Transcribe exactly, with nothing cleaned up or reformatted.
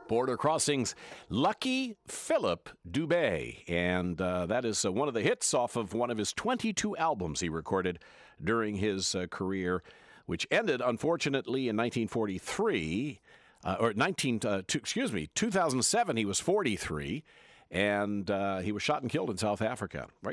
Border Crossing's Lucky Philip Dubé. And uh, that is uh, one of the hits off of one of his twenty-two albums he recorded during his uh, career, which ended, unfortunately, in nineteen forty-three, uh, or nineteen, uh, two, excuse me, two thousand seven. He was forty-three, and uh, he was shot and killed in South Africa. Right.